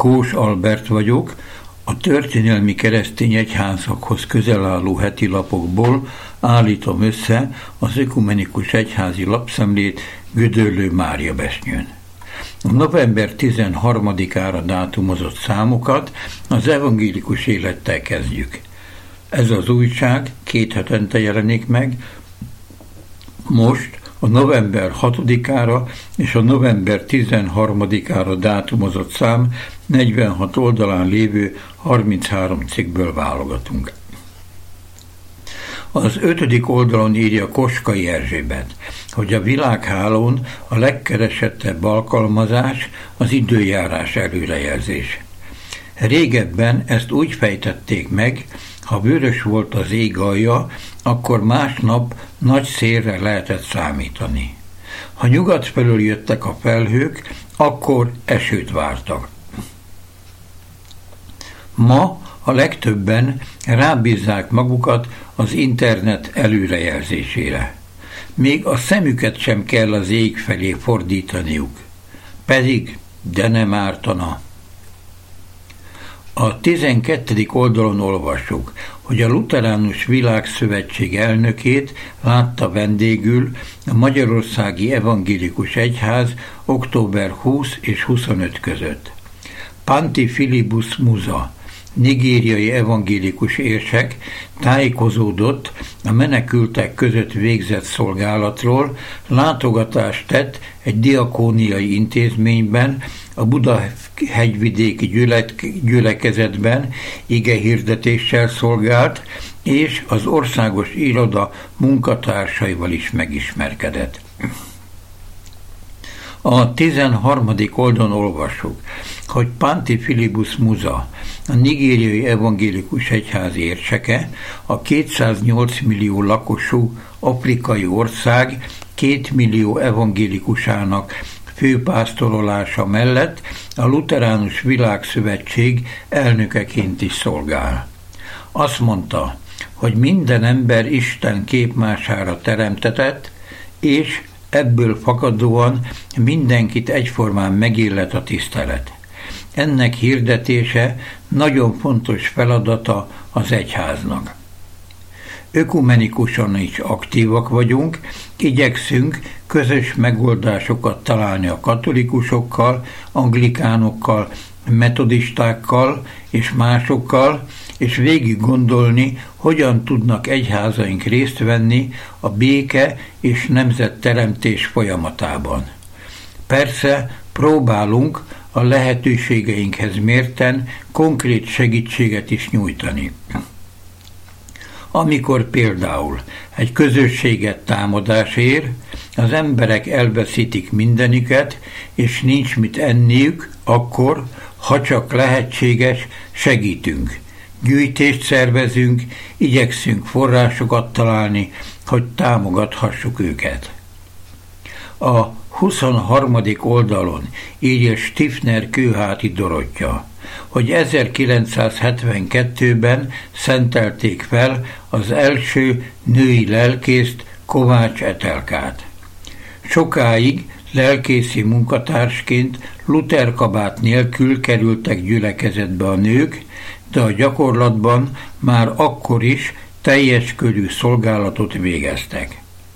Kós Albert vagyok, a történelmi keresztény egyházakhoz közel álló heti lapokból állítom össze az Ökumenikus Egyházi Lapszemlét Gödöllő Máriabesnyőn. A november 13-ára dátumozott számokat az evangélikus élettel kezdjük. Ez az újság 2 hetente jelenik meg, most a november 6-ára és a november 13-ára dátumozott szám 46 oldalán lévő 33 cikkből válogatunk. Az 5. oldalon írja Koskai Erzsébet, hogy a világhálón a legkeresettebb alkalmazás az időjárás előrejelzés. Régebben ezt úgy fejtették meg, ha vörös volt az ég alja, akkor másnap nagy szélre lehetett számítani. Ha nyugat felől jöttek a felhők, akkor esőt vártak. Ma a legtöbben rábízzák magukat az internet előrejelzésére. Még a szemüket sem kell az ég felé fordítaniuk. Pedig, de nem ártana. A 12. oldalon olvassuk, hogy a Lutheránus Világszövetség elnökét látta vendégül a Magyarországi Evangélikus Egyház október 20 és 25 között. Panti Filibus Musa, nigériai evangélikus érsek tájékozódott a menekültek között végzett szolgálatról, látogatást tett egy diakóniai intézményben, a Buda-hegyvidéki gyülekezetben igehirdetéssel szolgált, és az országos iroda munkatársaival is megismerkedett. A 13. oldalon olvassuk, hogy Panti Filibus Musa, a nigériai evangélikus egyház érseke, a 208 millió lakosú afrikai ország 2 millió evangélikusának főpásztorolása mellett a Lutheránus Világszövetség elnökeként is szolgál. Azt mondta, hogy minden ember Isten képmására teremtetett, és ebből fakadóan mindenkit egyformán megillet a tisztelet. Ennek hirdetése nagyon fontos feladata az egyháznak. Ökumenikusan is aktívak vagyunk, igyekszünk közös megoldásokat találni a katolikusokkal, anglikánokkal, metodistákkal és másokkal, és végig gondolni, hogyan tudnak egyházaink részt venni a béke és nemzetteremtés folyamatában. Persze próbálunk a lehetőségeinkhez mérten konkrét segítséget is nyújtani. Amikor például egy közösséget támadás ér, az emberek elveszítik mindenüket, és nincs mit enniük, akkor, ha csak lehetséges, segítünk. Gyűjtést szervezünk, igyekszünk forrásokat találni, hogy támogathassuk őket. A 23. oldalon írja Stifner Kőháti Dorottya, hogy 1972-ben szentelték fel az első női lelkészt, Kovács Etelkát. Sokáig lelkészi munkatársként Luther-kabát nélkül kerültek gyülekezetbe a nők, de a gyakorlatban már akkor is teljes körű szolgálatot végeztek.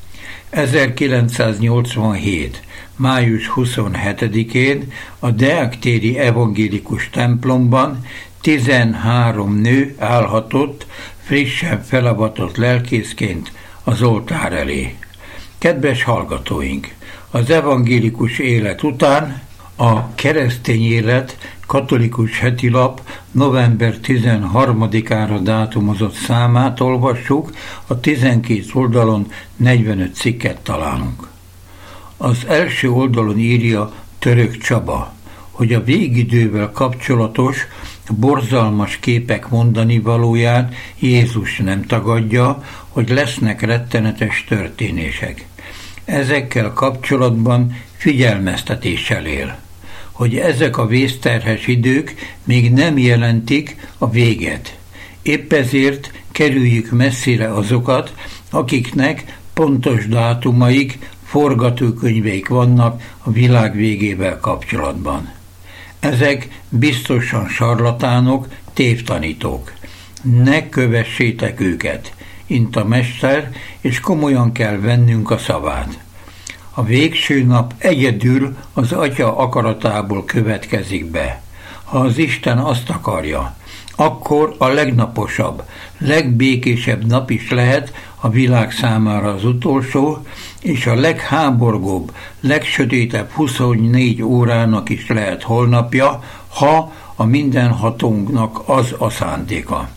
1987. május 27-én a Deák-téri evangélikus templomban 13 nő állhatott frissen felavatott lelkészként az oltár elé. Kedves hallgatóink! Az evangélikus élet után a Keresztény Élet katolikus heti lap november 13-ára dátumozott számát olvassuk, a 12 oldalon 45 cikket találunk. Az első oldalon írja Török Csaba, hogy a végidővel kapcsolatos borzalmas képek mondani valóján Jézus nem tagadja, hogy lesznek rettenetes történések. Ezekkel kapcsolatban figyelmeztetéssel él, hogy ezek a vészterhes idők még nem jelentik a véget. Épp ezért kerüljük messzire azokat, akiknek pontos dátumaik, forgatókönyveik vannak a világ végével kapcsolatban. Ezek biztosan sarlatánok, tévtanítók. Ne kövessétek őket, int a mester, és komolyan kell vennünk a szavát. A végső nap egyedül az Atya akaratából következik be. Ha az Isten azt akarja, akkor a legnaposabb, legbékésebb nap is lehet a világ számára az utolsó, és a legháborgóbb, legsötétebb 24 órának is lehet holnapja, ha a mindenhatónknak az a szándéka.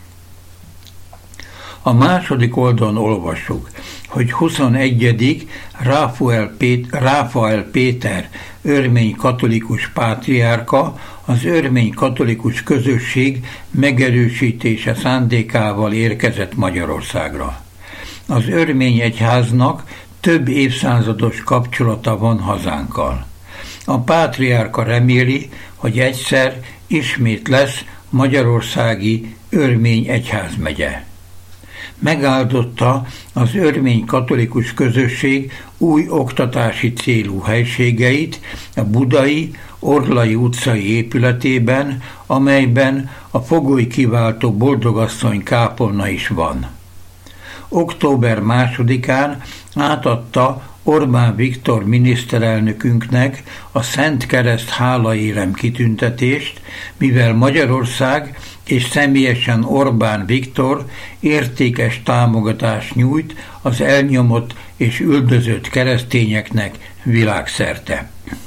A második oldalon olvassuk, hogy 21. Ráfael Péter örmény katolikus pátriárka az örmény katolikus közösség megerősítése szándékával érkezett Magyarországra. Az örmény egyháznak több évszázados kapcsolata van hazánkkal. A pátriárka reméli, hogy egyszer ismét lesz magyarországi örmény egyházmegye. Megáldotta az örmény katolikus közösség új oktatási célú helységeit a budai, Orlai utcai épületében, amelyben a fogoly kiváltó boldogasszony kápolna is van. Október 2-án átadta Orbán Viktor miniszterelnökünknek a Szent Kereszt hálaérem kitüntetést, mivel Magyarország és személyesen Orbán Viktor értékes támogatást nyújt az elnyomott és üldözött keresztényeknek világszerte.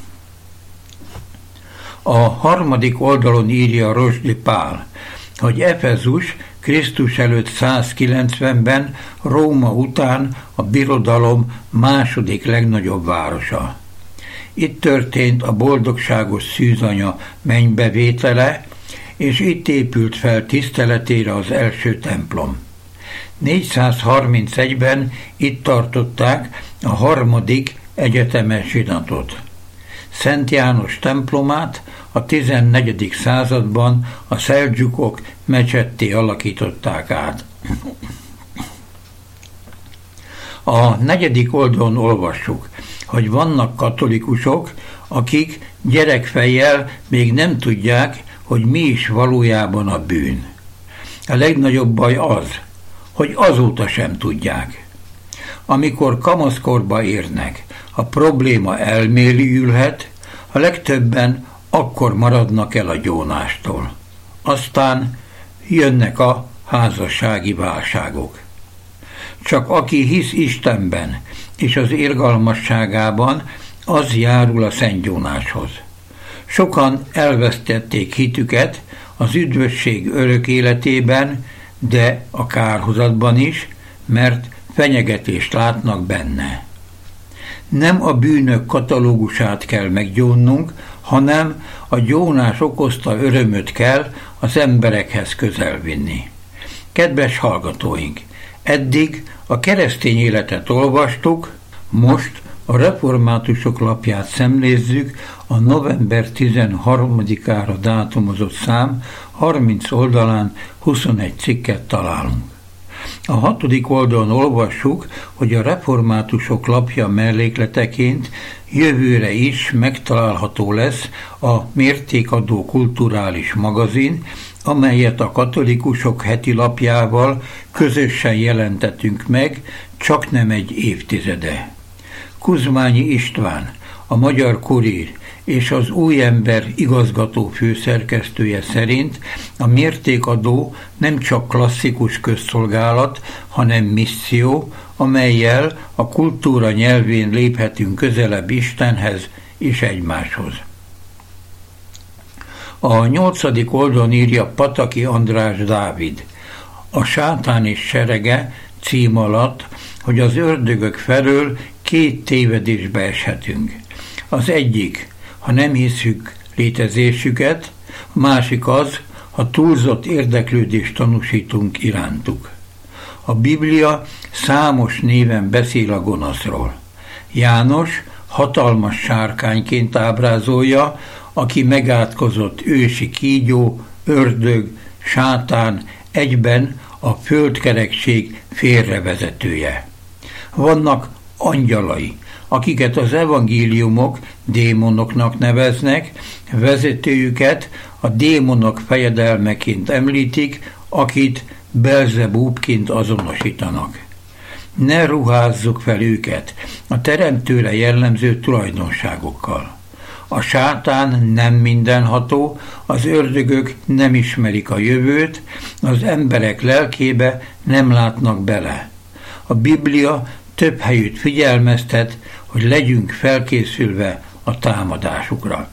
A harmadik oldalon írja Rozsdy Pál, hogy Efezus Krisztus előtt 190-ben Róma után a birodalom második legnagyobb városa. Itt történt a boldogságos szűzanya mennybevétele, és itt épült fel tiszteletére az első templom. 431-ben itt tartották a harmadik egyetemes zsinatot. Szent János templomát a 14. században a szeldzsukok mecsetté alakították át. A 4. oldalon olvassuk, hogy vannak katolikusok, akik gyerekfejjel még nem tudják, hogy mi is valójában a bűn. A legnagyobb baj az, hogy azóta sem tudják. Amikor kamaszkorba érnek, a probléma elmélyülhet, a legtöbben akkor maradnak el a gyónástól. Aztán jönnek a házassági válságok. Csak aki hisz Istenben és az irgalmasságában, az járul a szentgyónáshoz. Sokan elvesztették hitüket az üdvösség örök életében, de a kárhozatban is, mert fenyegetést látnak benne. Nem a bűnök katalógusát kell meggyónnunk, hanem a gyónás okozta örömöt kell az emberekhez közel vinni. Kedves hallgatóink, eddig a keresztény életet olvastuk, most a reformátusok lapját szemlézzük, a november 13-ára dátumozott szám 30 oldalán 21 cikket találunk. A 6. oldalon olvassuk, hogy a reformátusok lapja mellékleteként jövőre is megtalálható lesz a Mértékadó kulturális magazin, amelyet a katolikusok heti lapjával közösen jelentettünk meg, csaknem egy évtizede. Kuzmányi István, a Magyar Kurír és az Új Ember igazgató főszerkesztője szerint a Mértékadó nem csak klasszikus közszolgálat, hanem misszió, amellyel a kultúra nyelvén léphetünk közelebb Istenhez és egymáshoz. A 8. oldalon írja Pataki András Dávid, a Sátán és serege cím alatt, hogy az ördögök felől 2 tévedésbe eshetünk. Az egyik, ha nem hiszük létezésüket, a másik az, ha túlzott érdeklődést tanúsítunk irántuk. A Biblia számos néven beszél a gonoszról. János hatalmas sárkányként ábrázolja, aki megátkozott ősi kígyó, ördög, sátán, egyben a földkerekség félrevezetője. Vannak angyalai, akiket az evangéliumok démonoknak neveznek, vezetőjüket a démonok fejedelmeként említik, akit Belzebúbként azonosítanak. Ne ruházzuk fel őket a teremtőre jellemző tulajdonságokkal. A sátán nem mindenható, az ördögök nem ismerik a jövőt, az emberek lelkébe nem látnak bele. A Biblia több helyütt figyelmeztet, hogy legyünk felkészülve a támadásukra.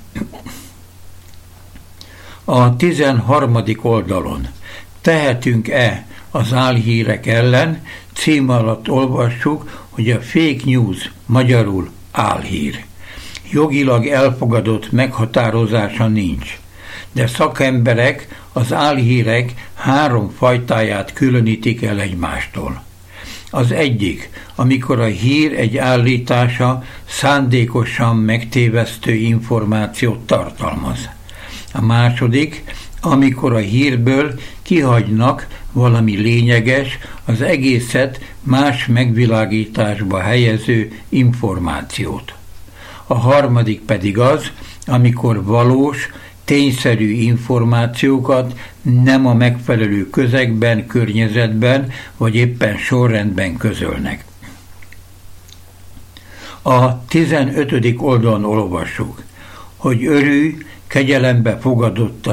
A 13. oldalon tehetünk-e az álhírek ellen cím alatt olvassuk, hogy a fake news, magyarul álhír. Jogilag elfogadott meghatározása nincs, de szakemberek az álhírek 3 fajtáját különítik el egymástól. Az egyik, amikor a hír egy állítása szándékosan megtévesztő információt tartalmaz. A második, amikor a hírből kihagynak valami lényeges, az egészet más megvilágításba helyező információt. A harmadik pedig az, amikor valós, tényszerű információkat nem a megfelelő közegben, környezetben, vagy éppen sorrendben közölnek. A 15. oldalon olvassuk, hogy örülj, kegyelembe fogadott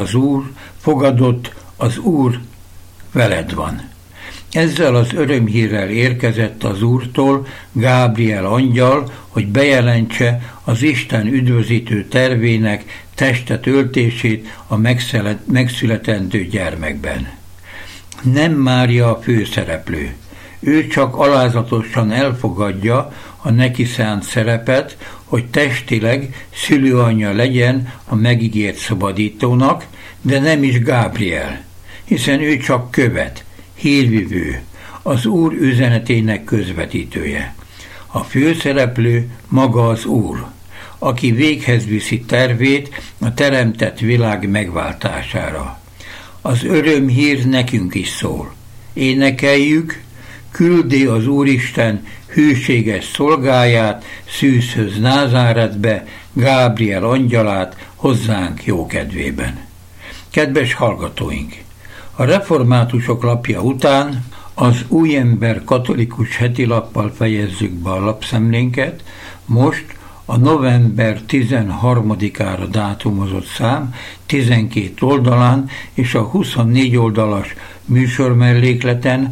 az Úr veled van. Ezzel az örömhírrel érkezett az Úrtól Gábriel angyal, hogy bejelentse az Isten üdvözítő tervének testet öltését a megszületendő gyermekben. Nem Mária a főszereplő. Ő csak alázatosan elfogadja a neki szánt szerepet, hogy testileg szülőanyja legyen a megígért szabadítónak, de nem is Gábriel, hiszen ő csak követ, hírvivő, az Úr üzenetének közvetítője. A főszereplő maga az Úr, aki véghez viszi tervét a teremtett világ megváltására. Az örömhír nekünk is szól. Énekeljük, küldi az Úristen hűséges szolgáját Szűzhöz Názáretbe, Gábriel angyalát hozzánk jókedvében. Kedves hallgatóink! A reformátusok lapja után az Új Ember katolikus hetilappal fejezzük be a lapszemlénket, most a november 13-ára dátumozott szám 12 oldalán és a 24 oldalas műsormellékleten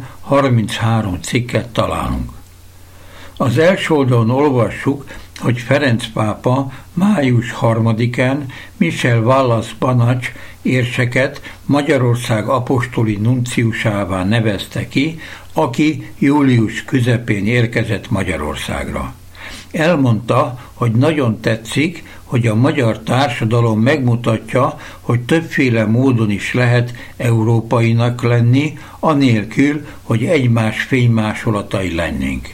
33 cikket találunk. Az első oldalon olvassuk, hogy Ferenc pápa május 3-án Michel Wallace Banacs érseket Magyarország apostoli nunciusává nevezte ki, aki július közepén érkezett Magyarországra. Elmondta, hogy nagyon tetszik, hogy a magyar társadalom megmutatja, hogy többféle módon is lehet európainak lenni, anélkül, hogy egymás fénymásolatai lennénk.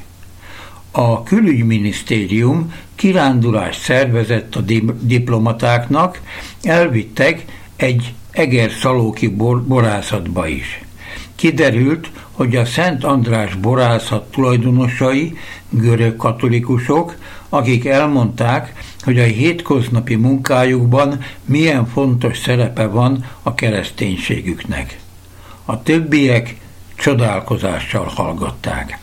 A külügyminisztérium kirándulást szervezett a diplomatáknak, elvittek egy egerszalóki borászatba is. Kiderült, hogy a Szent András borászat tulajdonosai görög katolikusok, akik elmondták, hogy a hétköznapi munkájukban milyen fontos szerepe van a kereszténységüknek. A többiek csodálkozással hallgatták.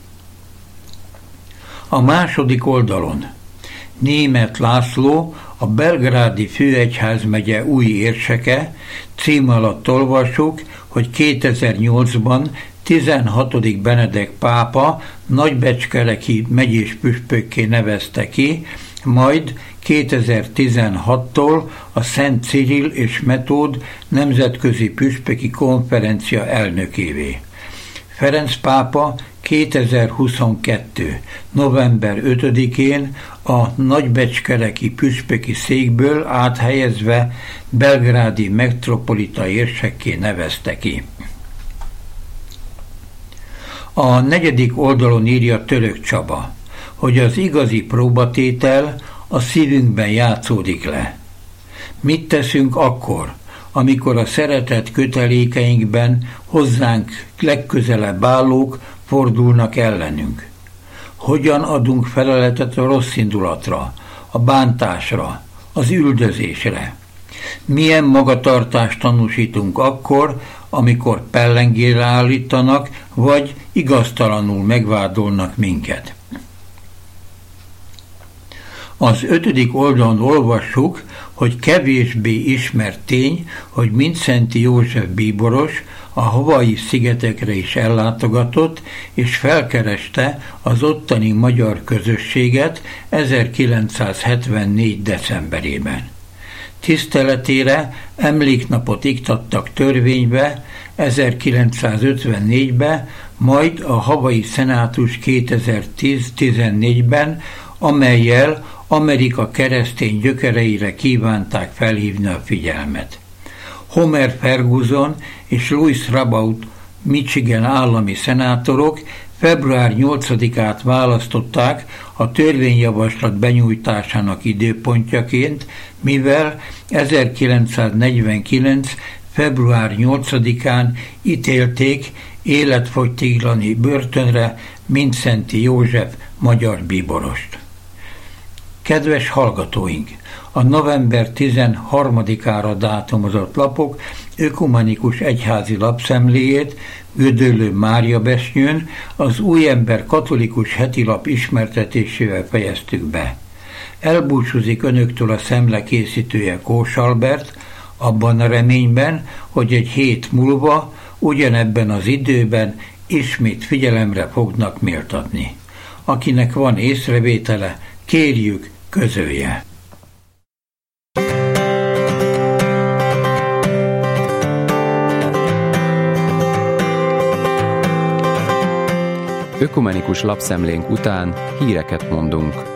A második oldalon Németh László, a belgrádi főegyházmegye új érseke, cím alatt olvassuk, hogy 2008-ban 16. Benedek pápa nagybecskereki megyés püspökké nevezte ki, majd 2016-tól a Szent Cirill és Metód nemzetközi püspöki konferencia elnökévé. Ferenc pápa 2022. november 5-én a nagybecskereki püspöki székből áthelyezve belgrádi metropolita érsekké nevezte ki. A 4. oldalon írja Török Csaba, hogy az igazi próbatétel a szívünkben játszódik le. Mit teszünk akkor, amikor a szeretet kötelékeinkben hozzánk legközelebb állók fordulnak ellenünk? Hogyan adunk feleletet a rossz indulatra, a bántásra, az üldözésre? Milyen magatartást tanúsítunk akkor, amikor pellengére állítanak, vagy igaztalanul megvádolnak minket? Az 5. oldalon olvassuk, hogy kevésbé ismert tény, hogy Mindszenty József bíboros a Hawaii szigetekre is ellátogatott, és felkereste az ottani magyar közösséget 1974. decemberében. Tiszteletére emléknapot iktattak törvénybe 1954-ben, majd a Hawaii Szenátus 2014-ben, amellyel Amerika keresztény gyökereire kívánták felhívni a figyelmet. Homer Ferguson és Louis Rabauth Michigan állami szenátorok február 8-át választották a törvényjavaslat benyújtásának időpontjaként, mivel 1949. február 8-án ítélték életfogytiglani börtönre Mindszenty József magyar bíborost. Kedves hallgatóink! A november 13-ára dátumozott lapok ökumenikus egyházi lapszemléjét Gödöllő Mária Besnyőn az Újember katolikus hetilap ismertetésével fejeztük be. Elbúcsúzik önöktől a szemle készítője Kós Albert, abban a reményben, hogy egy hét múlva, ugyanebben az időben ismét figyelemre fognak méltatni. Akinek van észrevétele, kérjük, közölje. Ökumenikus lapszemlénk után híreket mondunk.